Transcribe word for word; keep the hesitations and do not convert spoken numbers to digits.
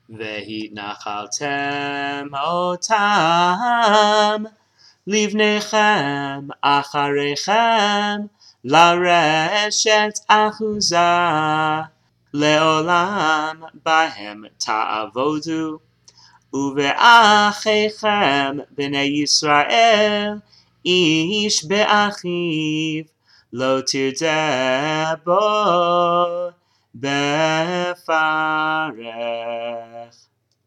והתנחלתם אותם לבניכם אחריכם לרשת אחוזה, לעולם בהם תעבודו, ובאחיכם בני ישראל איש באחיו לא תרדה בו בפרך.